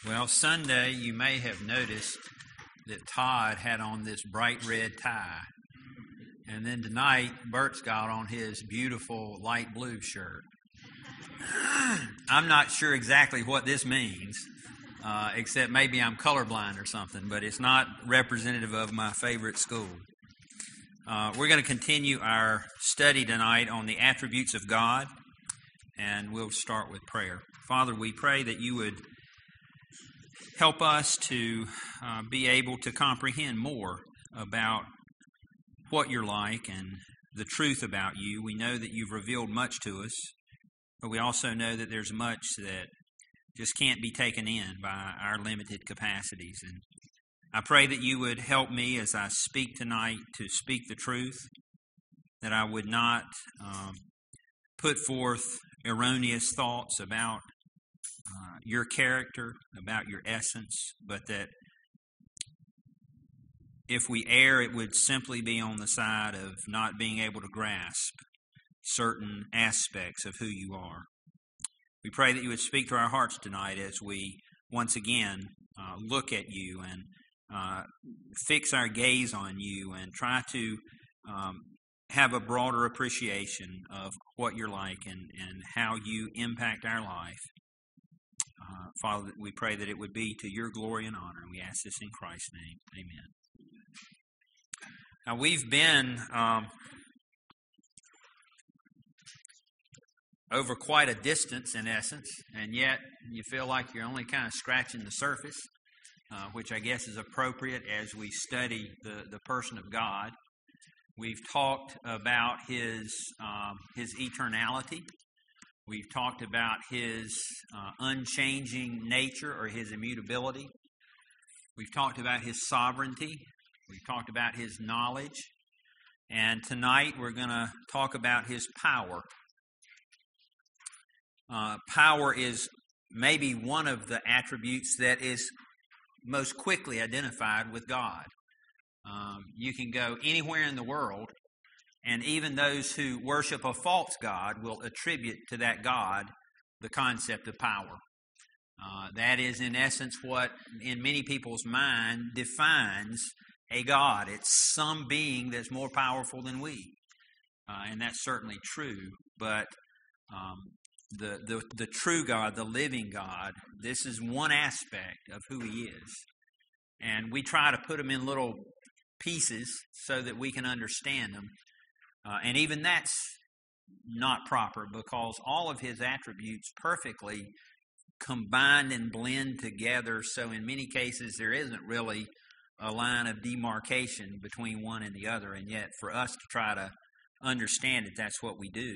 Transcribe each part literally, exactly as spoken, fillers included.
Well, Sunday, you may have noticed that Todd had on this bright red tie. And then tonight, Bert's got on his beautiful light blue shirt. I'm not sure exactly what this means, uh, except maybe I'm colorblind or something, but it's not representative of my favorite school. Uh, we're going to continue our study tonight on the attributes of God, and we'll start with prayer. Father, we pray that you would help us to uh, be able to comprehend more about what you're like and the truth about you. We know that you've revealed much to us, but we also know that there's much that just can't be taken in by our limited capacities. And I pray that you would help me as I speak tonight to speak the truth, that I would not um, put forth erroneous thoughts about uh, your character, about your essence, but that if we err, it would simply be on the side of not being able to grasp certain aspects of who you are. We pray that you would speak to our hearts tonight as we once again uh, look at you and uh, fix our gaze on you and try to um, have a broader appreciation of what you're like and, and how you impact our life. Uh, Father, we pray that it would be to your glory and honor, and we ask this in Christ's name. Amen. Now, we've been um, over quite a distance, in essence, and yet you feel like you're only kind of scratching the surface, uh, which I guess is appropriate as we study the, the person of God. We've talked about his, um, his eternality. We've talked about his uh, unchanging nature or his immutability. We've talked about his sovereignty. We've talked about his knowledge. And tonight we're going to talk about his power. Uh, power is maybe one of the attributes that is most quickly identified with God. Um, you can go anywhere in the world, and even those who worship a false god will attribute to that god the concept of power. Uh, that is, in essence, what in many people's mind defines a god. It's some being that's more powerful than we. Uh, and that's certainly true. But um, the, the, the true God, the living God, this is one aspect of who he is. And we try to put them in little pieces so that we can understand them. Uh, and even that's not proper, because all of his attributes perfectly combine and blend together. So in many cases, there isn't really a line of demarcation between one and the other. And yet for us to try to understand it, that's what we do.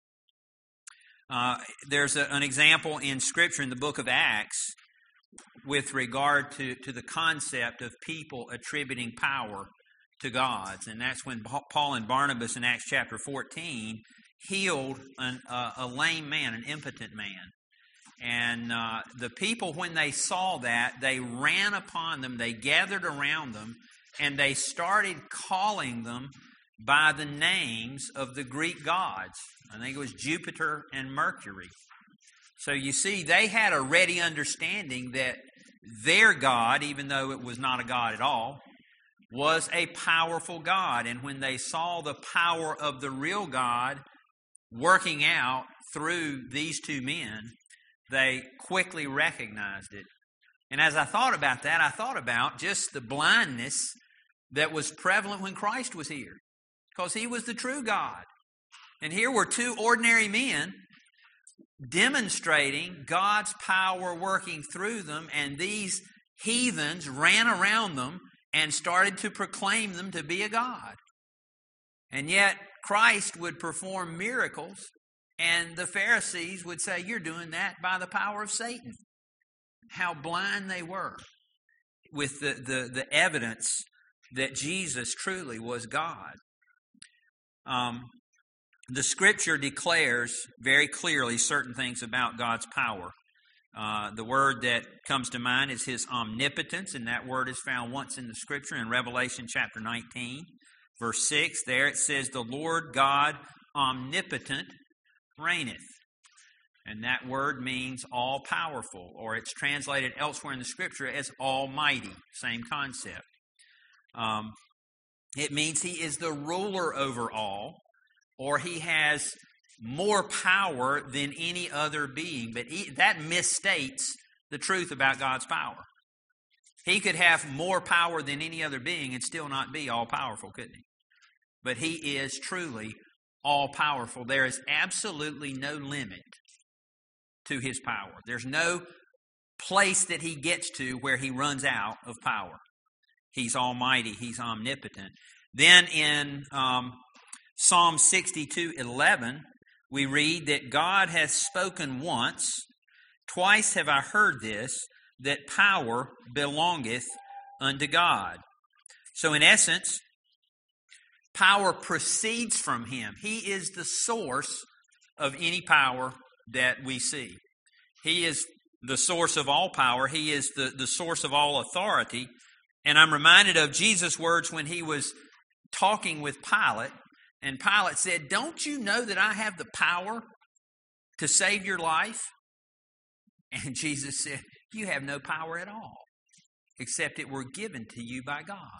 Uh, there's a, an example in Scripture in the book of Acts with regard to, to the concept of people attributing power to gods. And that's when Paul and Barnabas in Acts chapter fourteen healed an, uh, a lame man, an impotent man. And uh, the people, when they saw that, they ran upon them, they gathered around them, and they started calling them by the names of the Greek gods. I think it was Jupiter and Mercury. So you see, they had a ready understanding that their God, even though it was not a God at all, was a powerful God. And when they saw the power of the real God working out through these two men, they quickly recognized it. And as I thought about that, I thought about just the blindness that was prevalent when Christ was here, because he was the true God. And here were two ordinary men demonstrating God's power working through them, and these heathens ran around them and started to proclaim them to be a god. And yet Christ would perform miracles, and the Pharisees would say, "You're doing that by the power of Satan." How blind they were with the, the, the evidence that Jesus truly was God. Um, the Scripture declares very clearly certain things about God's power. Uh, the word that comes to mind is his omnipotence, and that word is found once in the Scripture in Revelation chapter nineteen, verse six. There it says, "The Lord God omnipotent reigneth." And that word means all-powerful, or it's translated elsewhere in the Scripture as almighty. Same concept. Um, it means he is the ruler over all, or he has more power than any other being. But he, that misstates the truth about God's power. He could have more power than any other being and still not be all-powerful, couldn't he? But he is truly all-powerful. There is absolutely no limit to his power. There's no place that he gets to where he runs out of power. He's almighty. He's omnipotent. Then in um, Psalm sixty-two eleven, we read that God hath spoken once, twice have I heard this, that power belongeth unto God. So in essence, power proceeds from him. He is the source of any power that we see. He is the source of all power. He is the, the source of all authority. And I'm reminded of Jesus' words when he was talking with Pilate. And Pilate said, "Don't you know that I have the power to save your life?" And Jesus said, "You have no power at all, except it were given to you by God."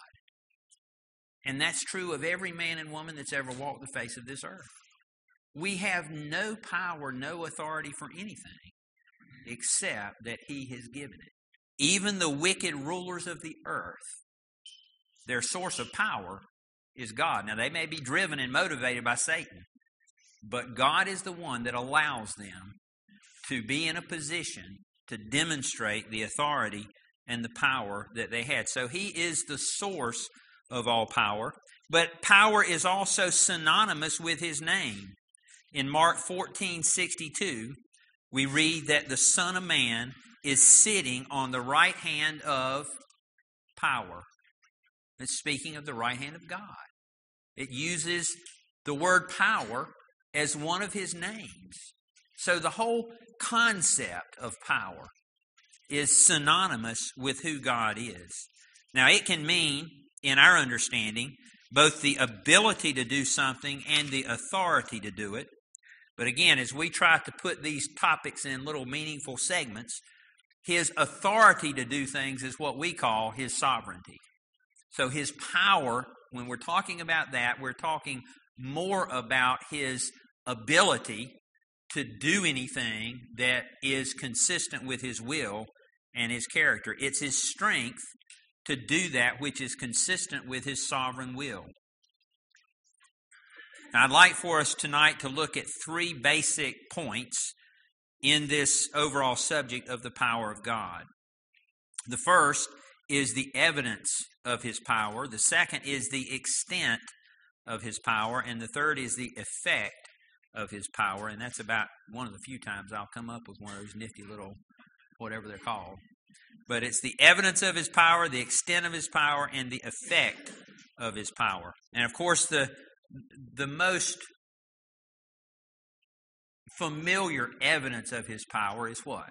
And that's true of every man and woman that's ever walked the face of this earth. We have no power, no authority for anything, except that he has given it. Even the wicked rulers of the earth, their source of power is God. Now, they may be driven and motivated by Satan, but God is the one that allows them to be in a position to demonstrate the authority and the power that they had. So he is the source of all power, but power is also synonymous with his name. In Mark fourteen sixty-two, we read that the Son of Man is sitting on the right hand of power. It's speaking of the right hand of God. It uses the word power as one of his names. So the whole concept of power is synonymous with who God is. Now, it can mean, in our understanding, both the ability to do something and the authority to do it. But again, as we try to put these topics in little meaningful segments, his authority to do things is what we call his sovereignty. So his power, when we're talking about that, we're talking more about his ability to do anything that is consistent with his will and his character. It's his strength to do that which is consistent with his sovereign will. Now, I'd like for us tonight to look at three basic points in this overall subject of the power of God. The first is the evidence of his power. The second is the extent of his power. And the third is the effect of his power. And that's about one of the few times I'll come up with one of those nifty little, whatever they're called. But it's the evidence of his power, the extent of his power, and the effect of his power. And of course, the the most familiar evidence of his power is what?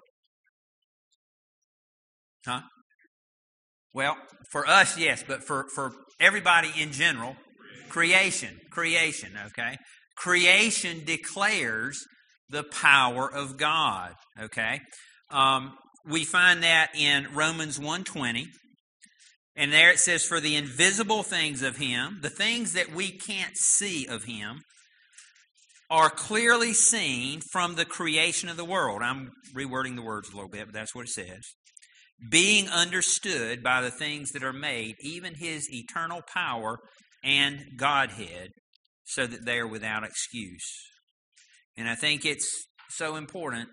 Huh? Well, for us, yes, but for, for everybody in general, creation. Creation, okay? Creation declares the power of God, okay? Um, we find that in Romans one twenty. And there it says, "For the invisible things of him," the things that we can't see of him, "are clearly seen from the creation of the world." I'm rewording the words a little bit, but that's what it says. "Being understood by the things that are made, even his eternal power and Godhead, so that they are without excuse." And I think it's so important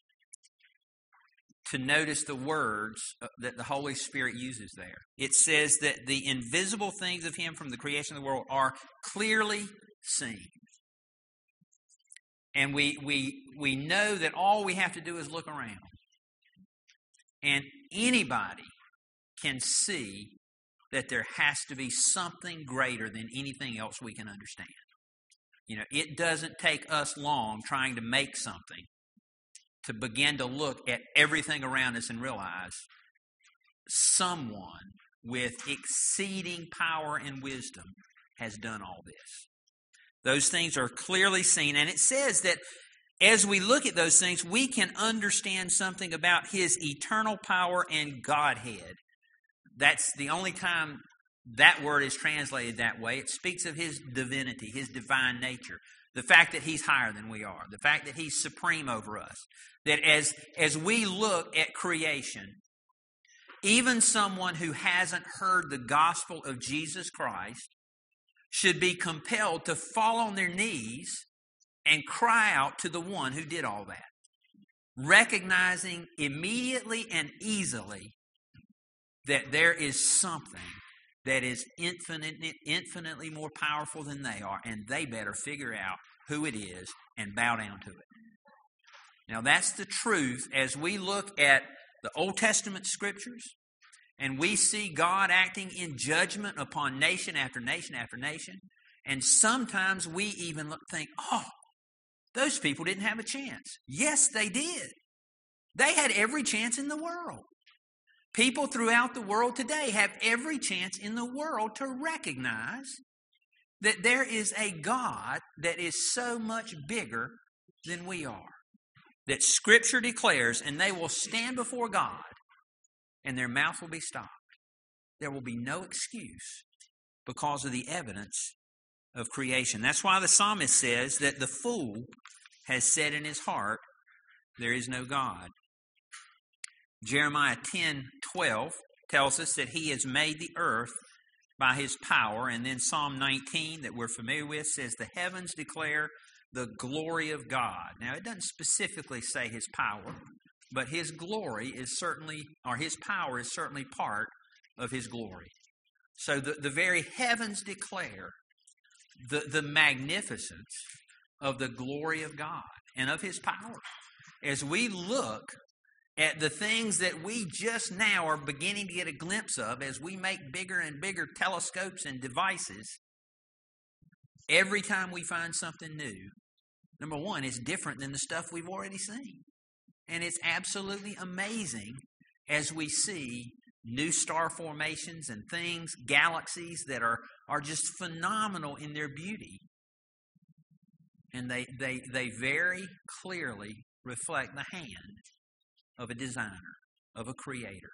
to notice the words that the Holy Spirit uses there. It says that the invisible things of him from the creation of the world are clearly seen. And we we we know that all we have to do is look around. And anybody can see that there has to be something greater than anything else we can understand. You know, it doesn't take us long trying to make something to begin to look at everything around us and realize someone with exceeding power and wisdom has done all this. Those things are clearly seen, and it says that as we look at those things, we can understand something about his eternal power and Godhead. That's the only time that word is translated that way. It speaks of his divinity, his divine nature. The fact that he's higher than we are. The fact that he's supreme over us. That as, as we look at creation, even someone who hasn't heard the gospel of Jesus Christ should be compelled to fall on their knees and cry out to the one who did all that. Recognizing immediately and easily that there is something that is infinitely, infinitely more powerful than they are, and they better figure out who it is and bow down to it. Now that's the truth as we look at the Old Testament scriptures and we see God acting in judgment upon nation after nation after nation, and sometimes we even look, think, oh, those people didn't have a chance. Yes, they did. They had every chance in the world. People throughout the world today have every chance in the world to recognize that there is a God that is so much bigger than we are. That Scripture declares, and they will stand before God, and their mouth will be stopped. There will be no excuse because of the evidence of creation. That's why the psalmist says that the fool has said in his heart, there is no God. Jeremiah ten twelve tells us that he has made the earth by his power. And then Psalm nineteen that we're familiar with says the heavens declare the glory of God. Now it doesn't specifically say his power, but his glory is certainly, or his power is certainly part of his glory. So the, the very heavens declare the, the magnificence of the glory of God and of his power. As we look at the things that we just now are beginning to get a glimpse of as we make bigger and bigger telescopes and devices, every time we find something new, number one, it's different than the stuff we've already seen. And it's absolutely amazing as we see new star formations and things, galaxies that are, are just phenomenal in their beauty. And they, they, they very clearly reflect the hand of a designer, of a creator.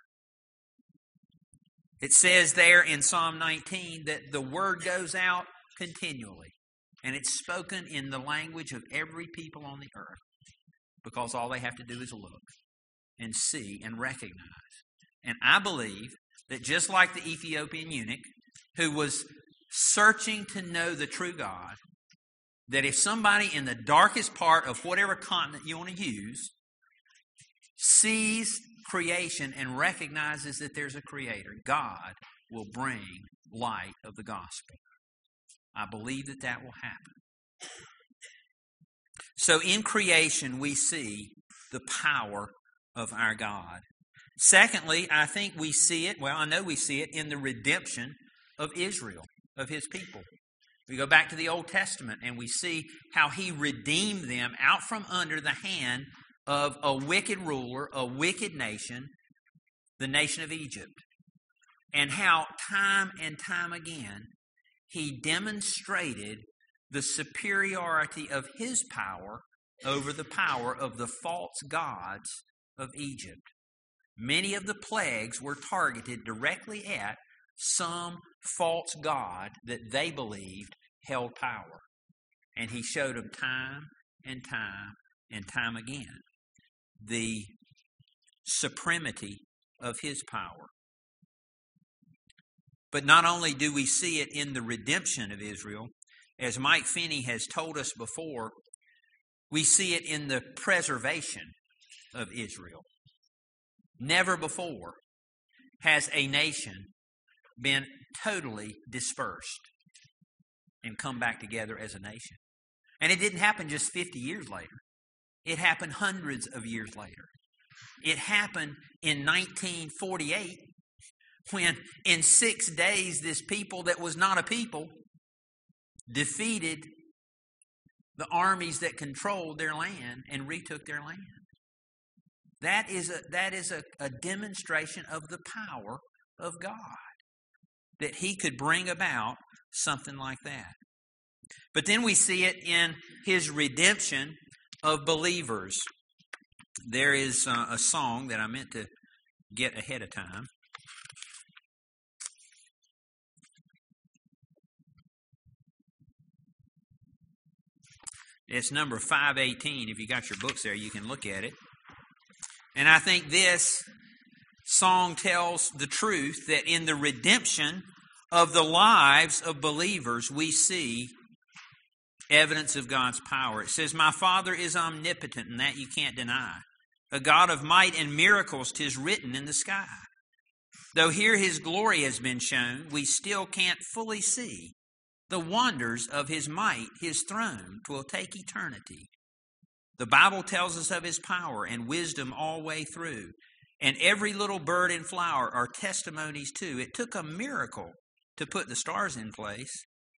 It says there in Psalm nineteen that the word goes out continually, and it's spoken in the language of every people on the earth, because all they have to do is look and see and recognize. And I believe that just like the Ethiopian eunuch, who was searching to know the true God, that if somebody in the darkest part of whatever continent you want to use sees creation and recognizes that there's a creator, God will bring light of the gospel. I believe that that will happen. So in creation, we see the power of our God. Secondly, I think we see it, well, I know we see it in the redemption of Israel, of his people. We go back to the Old Testament and we see how he redeemed them out from under the hand of a wicked ruler, a wicked nation, the nation of Egypt. And how time and time again he demonstrated the superiority of his power over the power of the false gods of Egypt. Many of the plagues were targeted directly at some false god that they believed held power. And he showed them time and time and time again the supremacy of his power. But not only do we see it in the redemption of Israel, as Mike Finney has told us before, we see it in the preservation of Israel. Never before has a nation been totally dispersed and come back together as a nation. And it didn't happen just fifty years later. It happened hundreds of years later. It happened in nineteen forty-eight when in six days this people that was not a people defeated the armies that controlled their land and retook their land. That is a, that is a, a demonstration of the power of God, that he could bring about something like that. But then we see it in his redemption of believers. There is uh, a song that I meant to get ahead of time. It's number five eighteen. If you got your books there, you can look at it. And I think this song tells the truth that in the redemption of the lives of believers, we see evidence of God's power. It says, "My Father is omnipotent," and that you can't deny. "A God of might and miracles, 'tis written in the sky. Though here His glory has been shown, we still can't fully see the wonders of His might. His throne 'twill take eternity. The Bible tells us of His power and wisdom all way through. And every little bird and flower are testimonies too. It took a miracle to put the stars in place.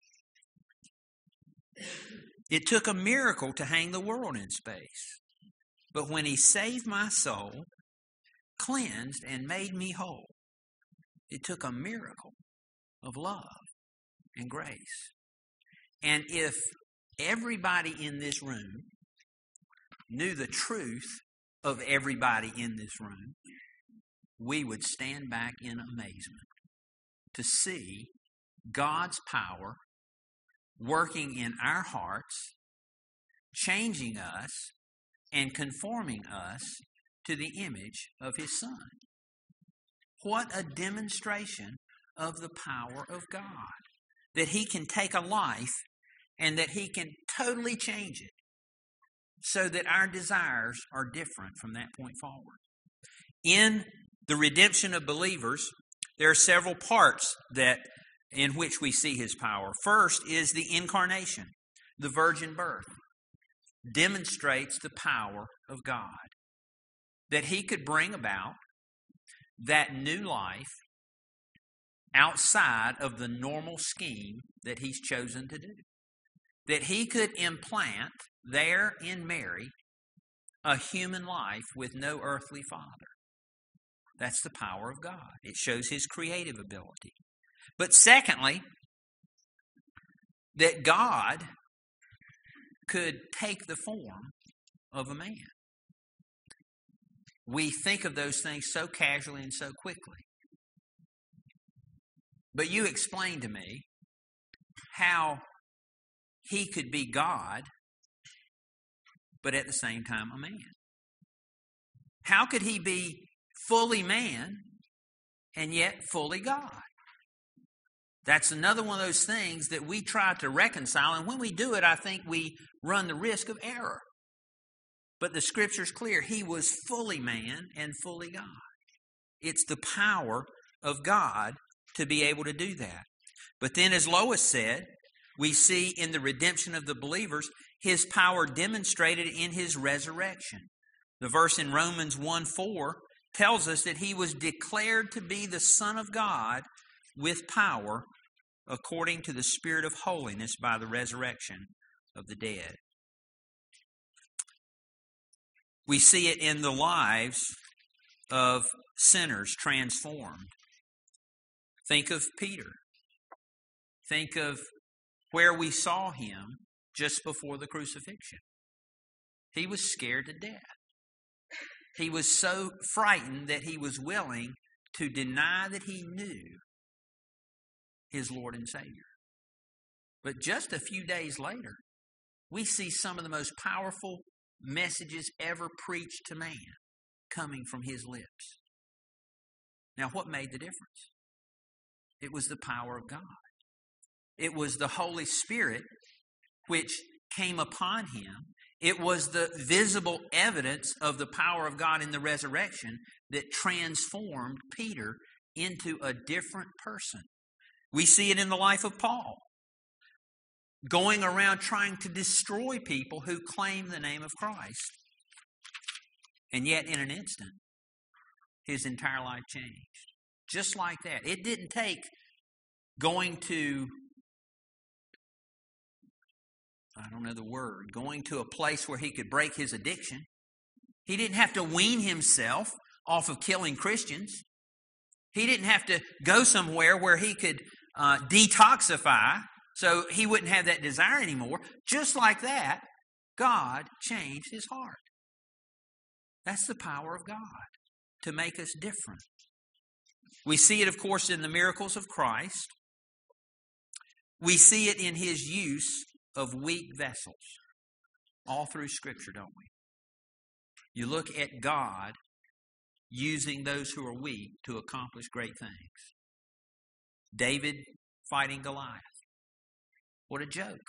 It took a miracle to hang the world in space. But when He saved my soul, cleansed and made me whole, it took a miracle of love and grace." And if everybody in this room knew the truth of everybody in this room, we would stand back in amazement to see God's power working in our hearts, changing us, and conforming us to the image of His Son. What a demonstration of the power of God. That He can take a life and that He can totally change it so that our desires are different from that point forward. In the redemption of believers, there are several parts that in which we see His power. First is the incarnation. The virgin birth demonstrates the power of God. That He could bring about that new life outside of the normal scheme that He's chosen to do. That He could implant there in Mary a human life with no earthly father. That's the power of God. It shows His creative ability. But secondly, that God could take the form of a man. We think of those things so casually and so quickly. But you explain to me how He could be God, but at the same time a man. How could He be fully man and yet fully God? That's another one of those things that we try to reconcile, and when we do it, I think we run the risk of error. But the Scripture's clear. He was fully man and fully God. It's the power of God to be able to do that. But then, as Lois said, we see in the redemption of the believers, His power demonstrated in His resurrection. The verse in Romans one four tells us that He was declared to be the Son of God with power according to the Spirit of holiness by the resurrection of the dead. We see it in the lives of sinners transformed. Think of Peter. Think of where we saw him just before the crucifixion. He was scared to death. He was so frightened that he was willing to deny that he knew his Lord and Savior. But just a few days later, we see some of the most powerful messages ever preached to man coming from his lips. Now, what made the difference? It was the power of God. It was the Holy Spirit which came upon him. It was the visible evidence of the power of God in the resurrection that transformed Peter into a different person. We see it in the life of Paul, going around trying to destroy people who claim the name of Christ. And yet, in an instant, his entire life changed. Just like that. It didn't take going to, I don't know the word, going to a place where he could break his addiction. He didn't have to wean himself off of killing Christians. He didn't have to go somewhere where he could uh, detoxify so he wouldn't have that desire anymore. Just like that, God changed his heart. That's the power of God to make us different. We see it, of course, in the miracles of Christ. We see it in his use of weak vessels all through Scripture, don't we? You look at God using those who are weak to accomplish great things. David fighting Goliath. What a joke.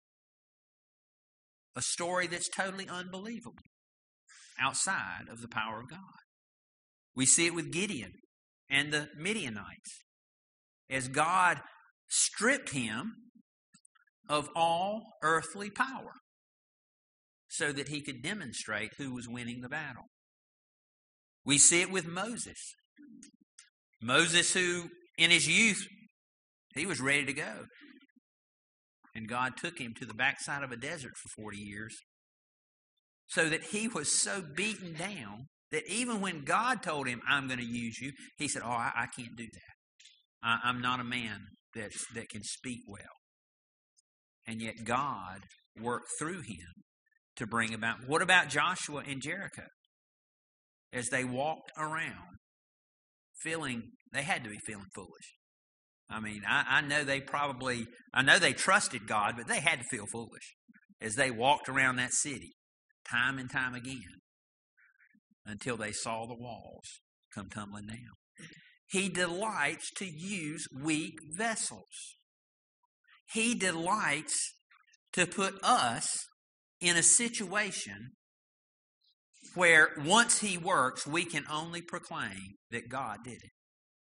A story that's totally unbelievable outside of the power of God. We see it with Gideon and the Midianites as God stripped him of all earthly power so that he could demonstrate who was winning the battle. We see it with Moses. Moses, who in his youth, he was ready to go. And God took him to the backside of a desert for forty years so that he was so beaten down that even when God told him, I'm going to use you, he said, oh, I, I can't do that. I, I'm not a man that's, that can speak well. And yet God worked through him to bring about. What about Joshua and Jericho? As they walked around feeling, they had to be feeling foolish. I mean, I, I know they probably, I know they trusted God, but they had to feel foolish as they walked around that city time and time again until they saw the walls come tumbling down. He delights to use weak vessels. He delights to put us in a situation where once he works, we can only proclaim that God did it.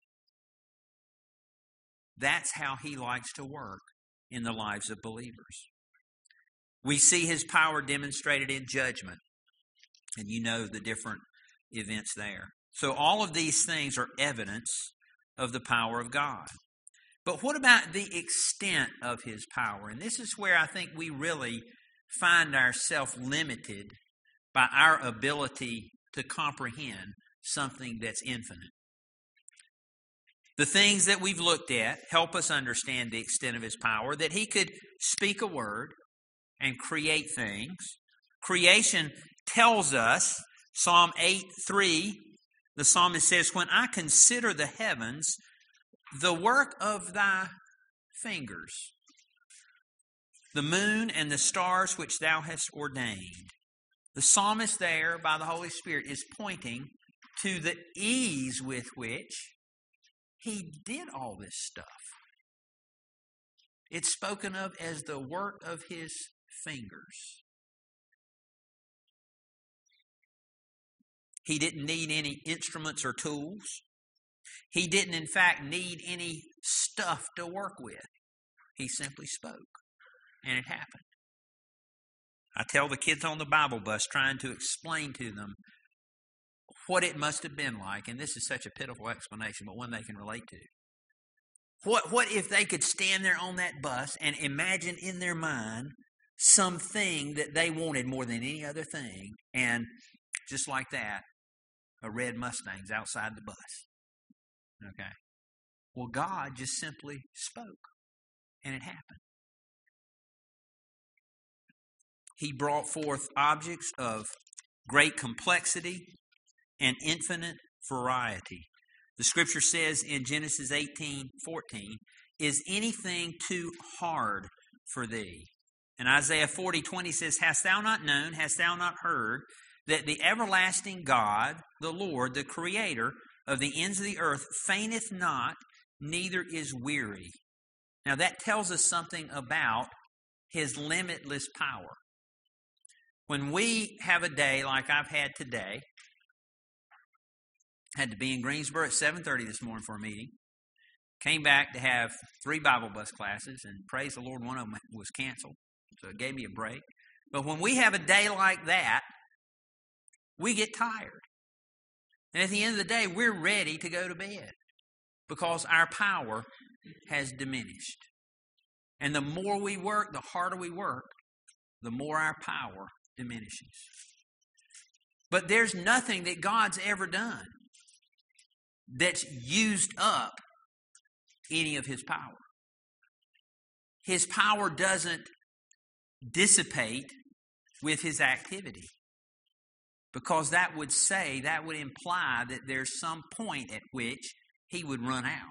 That's how he likes to work in the lives of believers. We see his power demonstrated in judgment. And you know the different events there. So all of these things are evidence of the power of God. But what about the extent of his power? And this is where I think we really find ourselves limited by our ability to comprehend something that's infinite. The things that we've looked at help us understand the extent of his power, that he could speak a word and create things. Creation tells us, Psalm eight three, the psalmist says, when I consider the heavens, the work of thy fingers, the moon and the stars which thou hast ordained. The psalmist there, by the Holy Spirit, is pointing to the ease with which he did all this stuff. It's spoken of as the work of his fingers. He didn't need any instruments or tools. He didn't, in fact, need any stuff to work with. He simply spoke, and it happened. I tell the kids on the Bible bus, trying to explain to them what it must have been like, and this is such a pitiful explanation, but one they can relate to. What, what if they could stand there on that bus and imagine in their mind something that they wanted more than any other thing, and just like that, a red Mustang's outside the bus. Okay. Well, God just simply spoke, and it happened. He brought forth objects of great complexity and infinite variety. The Scripture says in Genesis eighteen fourteen, is anything too hard for thee? And Isaiah forty twenty says, hast thou not known, hast thou not heard, that the everlasting God, the Lord, the Creator of the ends of the earth, fainteth not, neither is weary. Now that tells us something about his limitless power. When we have a day like I've had today, had to be in Greensboro at seven thirty this morning for a meeting, came back to have three Bible bus classes, and praise the Lord, one of them was canceled, so it gave me a break. But when we have a day like that, we get tired. And at the end of the day, we're ready to go to bed because our power has diminished. And the more we work, the harder we work, the more our power diminishes. But there's nothing that God's ever done that's used up any of his power. His power doesn't dissipate with his activity. Because that would say, that would imply that there's some point at which he would run out.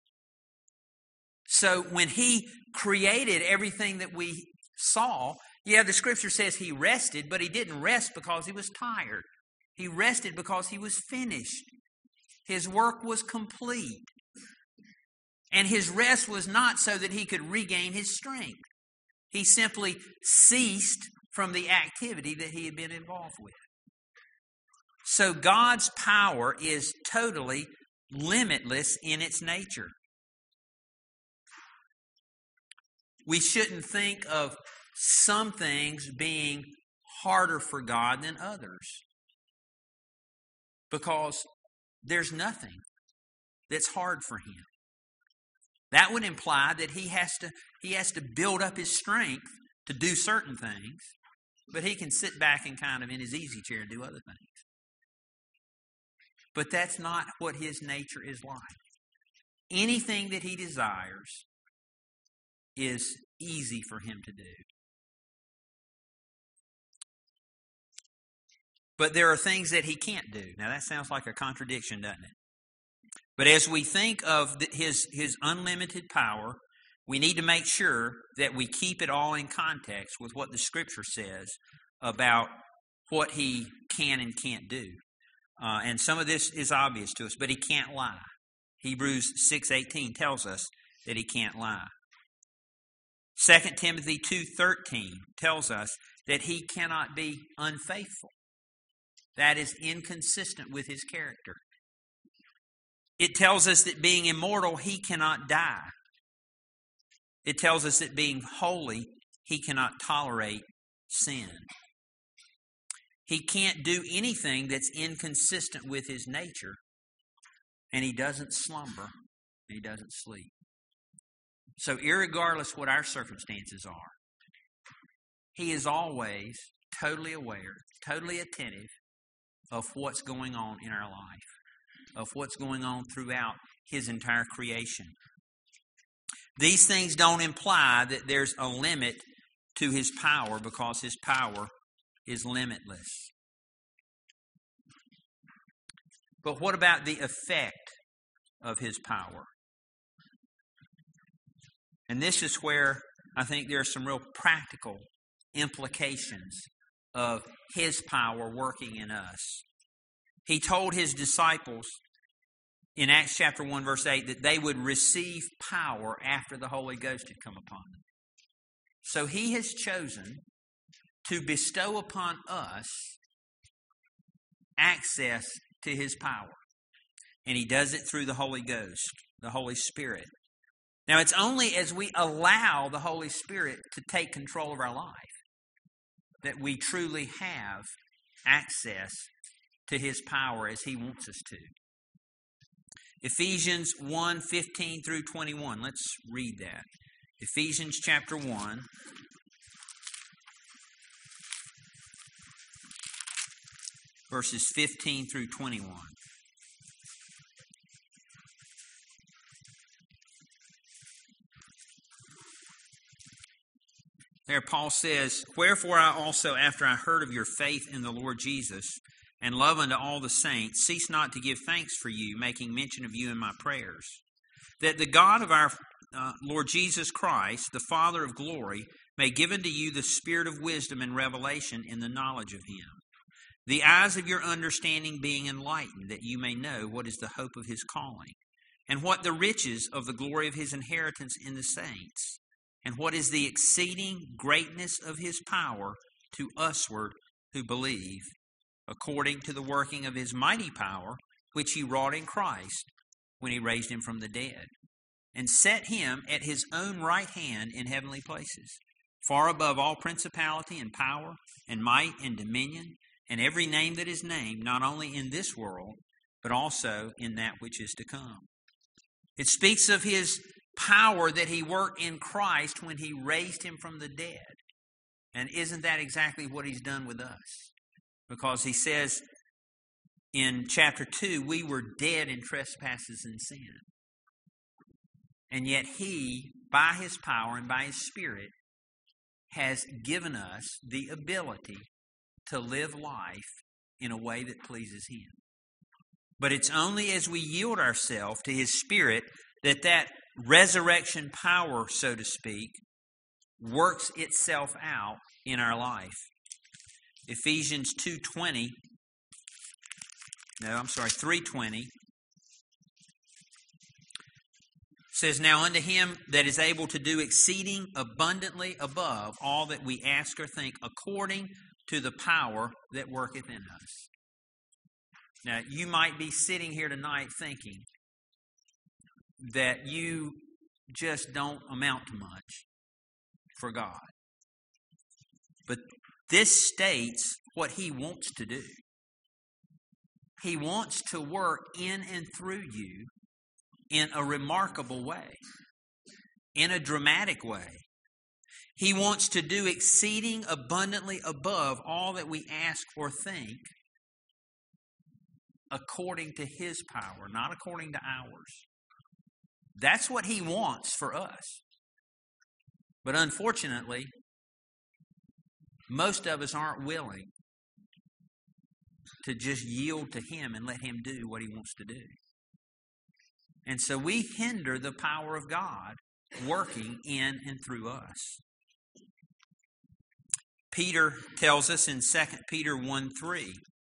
So when he created everything that we saw, yeah, the scripture says he rested, but he didn't rest because he was tired. He rested because he was finished. His work was complete. And his rest was not so that he could regain his strength. He simply ceased from the activity that he had been involved with. So God's power is totally limitless in its nature. We shouldn't think of some things being harder for God than others, because there's nothing that's hard for him. That would imply that he has to he has to build up his strength to do certain things, but he can sit back and kind of in his easy chair and do other things. But that's not what his nature is like. Anything that he desires is easy for him to do. But there are things that he can't do. Now that sounds like a contradiction, doesn't it? But as we think of his, his unlimited power, we need to make sure that we keep it all in context with what the Scripture says about what he can and can't do. Uh, and some of this is obvious to us, but he can't lie. Hebrews six eighteen tells us that he can't lie. Second Timothy two thirteen tells us that he cannot be unfaithful. That is inconsistent with his character. It tells us that being immortal, he cannot die. It tells us that being holy, he cannot tolerate sin. He can't do anything that's inconsistent with his nature, and he doesn't slumber, and he doesn't sleep. So irregardless what our circumstances are, he is always totally aware, totally attentive of what's going on in our life, of what's going on throughout his entire creation. These things don't imply that there's a limit to his power, because his power is limitless. But what about the effect of his power? And this is where I think there are some real practical implications of his power working in us. He told his disciples in Acts chapter one verse eight that they would receive power after the Holy Ghost had come upon them. So he has chosen to bestow upon us access to his power. And he does it through the Holy Ghost, the Holy Spirit. Now it's only as we allow the Holy Spirit to take control of our life that we truly have access to his power as he wants us to. Ephesians one fifteen through twenty-one. Let's read that. Ephesians chapter one. Verses fifteen through twenty-one. There Paul says, "Wherefore I also, after I heard of your faith in the Lord Jesus, and love unto all the saints, cease not to give thanks for you, making mention of you in my prayers, that the God of our uh, Lord Jesus Christ, the Father of glory, may give unto you the spirit of wisdom and revelation in the knowledge of him, the eyes of your understanding being enlightened, that you may know what is the hope of his calling, and what the riches of the glory of his inheritance in the saints, and what is the exceeding greatness of his power to usward who believe, according to the working of his mighty power, which he wrought in Christ when he raised him from the dead, and set him at his own right hand in heavenly places, far above all principality and power and might and dominion, and every name that is named, not only in this world, but also in that which is to come." It speaks of his power that he worked in Christ when he raised him from the dead. And isn't that exactly what he's done with us? Because he says in chapter two, we were dead in trespasses and sin. And yet he, by his power and by his Spirit, has given us the ability to live life in a way that pleases Him. But it's only as we yield ourselves to His Spirit that that resurrection power, so to speak, works itself out in our life. Ephesians two twenty, no, I'm sorry, three twenty says, "Now unto Him that is able to do exceeding abundantly above all that we ask or think, according to the power that worketh in us." Now, you might be sitting here tonight thinking that you just don't amount to much for God. But this states what He wants to do. He wants to work in and through you in a remarkable way, in a dramatic way. He wants to do exceeding abundantly above all that we ask or think, according to His power, not according to ours. That's what He wants for us. But unfortunately, most of us aren't willing to just yield to Him and let Him do what He wants to do. And so we hinder the power of God working in and through us. Peter tells us in Second Peter one three,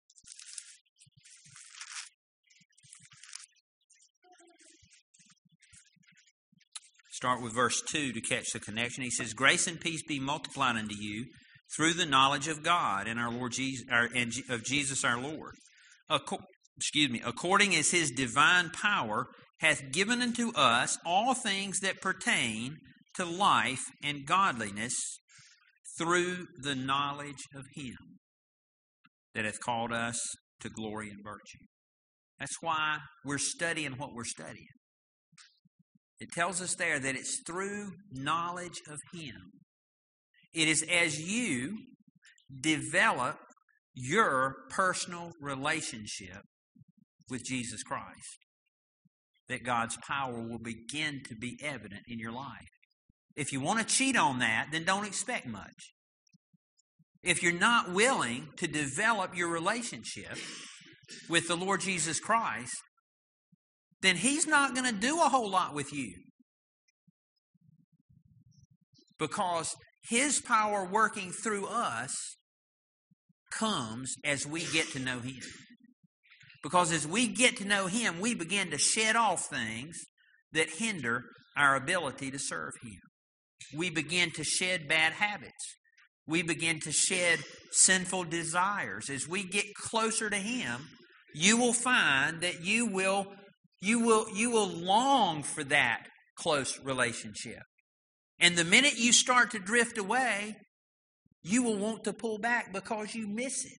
start with verse two to catch the connection. He says, "Grace and peace be multiplied unto you through the knowledge of God and our Lord Jesus, our, and of Jesus our Lord. Acco- excuse me, according as His divine power hath given unto us all things that pertain to life and godliness, through the knowledge of Him that hath called us to glory and virtue." That's why we're studying what we're studying. It tells us there that it's through knowledge of Him. It is as you develop your personal relationship with Jesus Christ that God's power will begin to be evident in your life. If you want to cheat on that, then don't expect much. If you're not willing to develop your relationship with the Lord Jesus Christ, then He's not going to do a whole lot with you. Because His power working through us comes as we get to know Him. Because as we get to know Him, we begin to shed off things that hinder our ability to serve Him. We begin to shed bad habits. We begin to shed sinful desires. As we get closer to Him, you will find that you will, you will, you will long for that close relationship. And the minute you start to drift away, you will want to pull back because you miss it.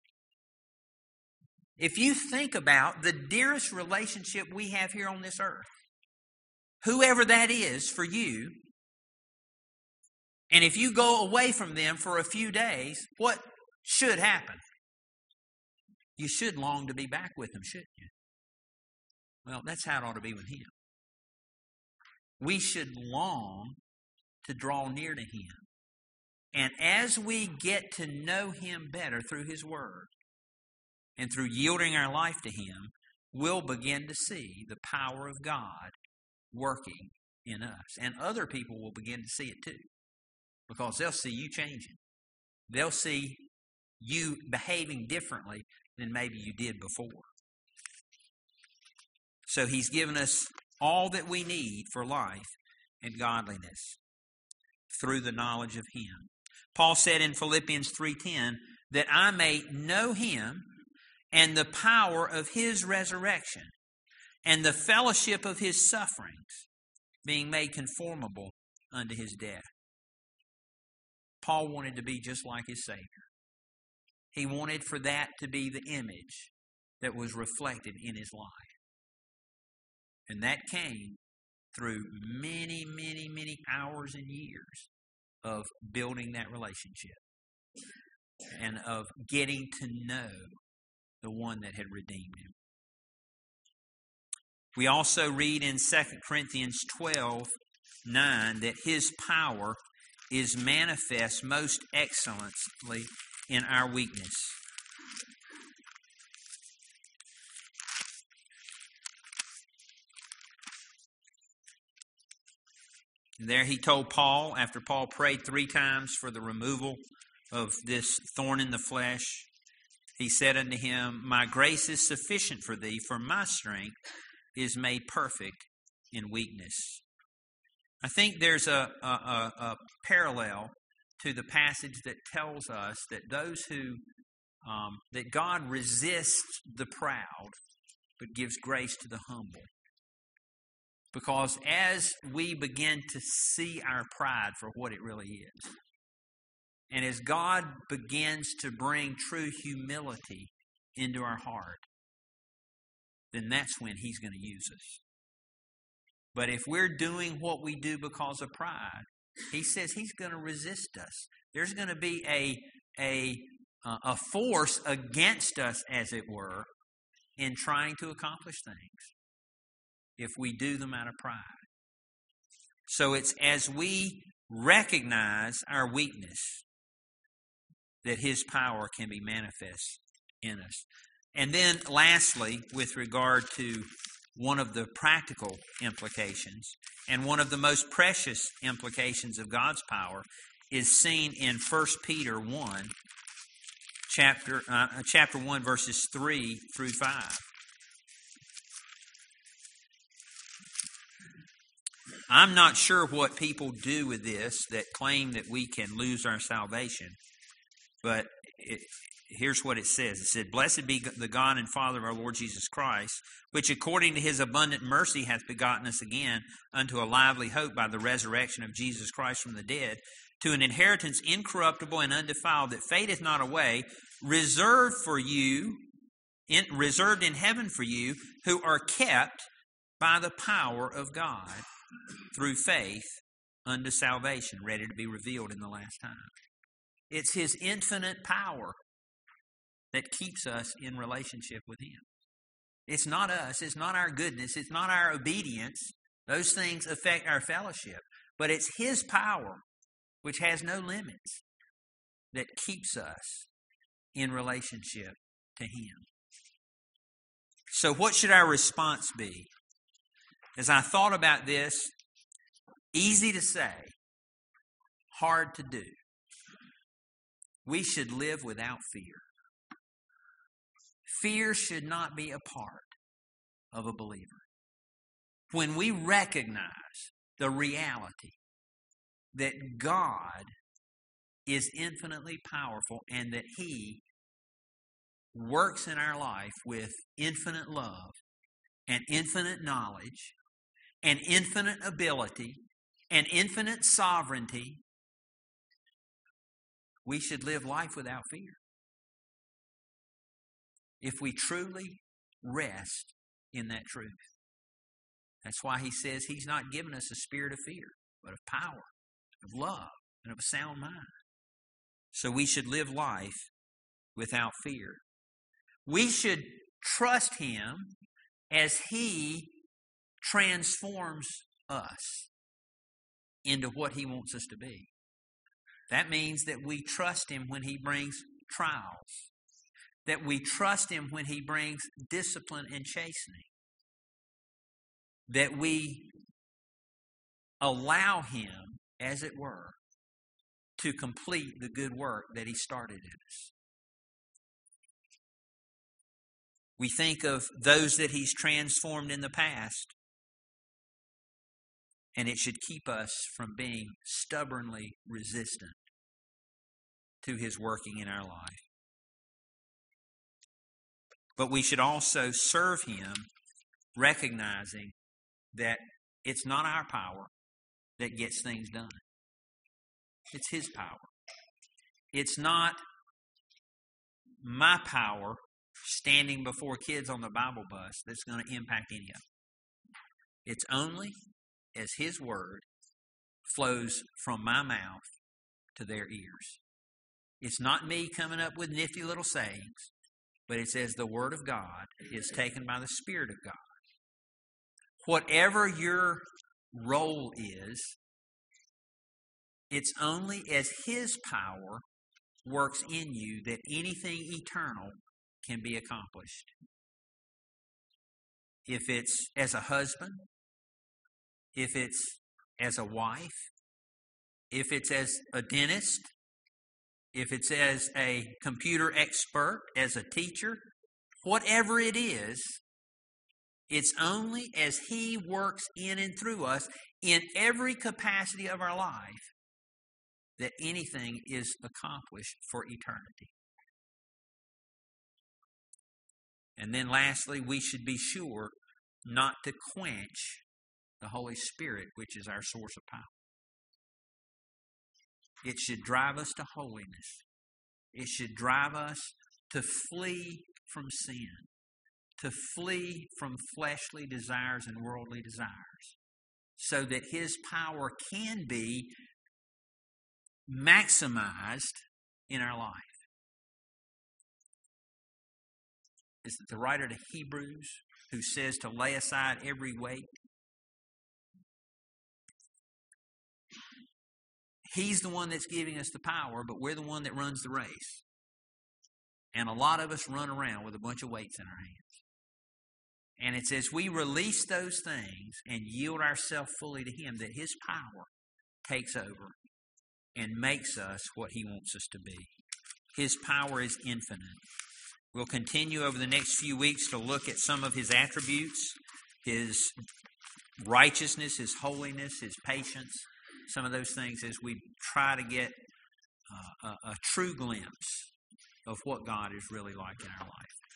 If you think about the dearest relationship we have here on this earth, whoever that is for you, and if you go away from them for a few days, what should happen? You should long to be back with them, shouldn't you? Well, that's how it ought to be with Him. We should long to draw near to Him. And as we get to know Him better through His Word and through yielding our life to Him, we'll begin to see the power of God working in us. And other people will begin to see it too. Because they'll see you changing. They'll see you behaving differently than maybe you did before. So He's given us all that we need for life and godliness through the knowledge of Him. Paul said in Philippians three ten, "that I may know Him and the power of His resurrection and the fellowship of His sufferings, being made conformable unto His death." Paul wanted to be just like his Savior. He wanted for that to be the image that was reflected in his life. And that came through many, many, many hours and years of building that relationship and of getting to know the one that had redeemed him. We also read in Second Corinthians twelve nine that His power is manifest most excellently in our weakness. And there he told Paul, after Paul prayed three times for the removal of this thorn in the flesh, he said unto him, My grace is sufficient for thee, for my strength is made perfect in weakness. I think there's a, a, a, a parallel to the passage that tells us that those who, um, that God resists the proud, but gives grace to the humble. Because as we begin to see our pride for what it really is, and as God begins to bring true humility into our heart, then that's when He's going to use us. But if we're doing what we do because of pride, He says He's going to resist us. There's going to be a, a, a force against us, as it were, in trying to accomplish things, if we do them out of pride. So it's as we recognize our weakness that His power can be manifest in us. And then lastly, with regard to one of the practical implications, and one of the most precious implications of God's power, is seen in First Peter one, chapter, uh, chapter one, verses three through five. I'm not sure what people do with this that claim that we can lose our salvation, but it, here's what it says. It said, Blessed be the God and Father of our Lord Jesus Christ, which according to His abundant mercy hath begotten us again unto a lively hope by the resurrection of Jesus Christ from the dead, to an inheritance incorruptible and undefiled that fadeth not away, reserved for you, in, reserved in heaven for you, who are kept by the power of God through faith unto salvation, ready to be revealed in the last time. It's His infinite power that keeps us in relationship with Him. It's not us. It's not our goodness. It's not our obedience. Those things affect our fellowship. But it's His power, which has no limits, that keeps us in relationship to Him. So what should our response be? As I thought about this, easy to say, hard to do. We should live without fear. Fear should not be a part of a believer. When we recognize the reality that God is infinitely powerful and that He works in our life with infinite love and infinite knowledge and infinite ability and infinite sovereignty, we should live life without fear. If we truly rest in that truth. That's why He says He's not given us a spirit of fear, but of power, of love, and of a sound mind. So we should live life without fear. We should trust Him as He transforms us into what He wants us to be. That means that we trust Him when He brings trials. That we trust Him when He brings discipline and chastening. That we allow Him, as it were, to complete the good work that He started in us. We think of those that He's transformed in the past, and it should keep us from being stubbornly resistant to His working in our life. But we should also serve Him, recognizing that it's not our power that gets things done. It's His power. It's not my power standing before kids on the Bible bus that's going to impact any of them. It's only as His Word flows from my mouth to their ears. It's not me coming up with nifty little sayings, but it's as the Word of God is taken by the Spirit of God. Whatever your role is, It's only as His power works in you that anything eternal can be accomplished. If it's as a husband, if it's as a wife, if it's as a dentist, if it's as a computer expert, as a teacher, whatever it is, it's only as He works in and through us in every capacity of our life that anything is accomplished for eternity. And then lastly, we should be sure not to quench the Holy Spirit, which is our source of power. It should drive us to holiness. It should drive us to flee from sin, to flee from fleshly desires and worldly desires, so that His power can be maximized in our life. Is it the writer to Hebrews who says to lay aside every weight? He's the one that's giving us the power, but we're the one that runs the race. And a lot of us run around with a bunch of weights in our hands. And it's as we release those things and yield ourselves fully to Him that His power takes over and makes us what He wants us to be. His power is infinite. We'll continue over the next few weeks to look at some of His attributes, His righteousness, His holiness, His patience, some of those things as we try to get uh, a, a true glimpse of what God is really like in our life.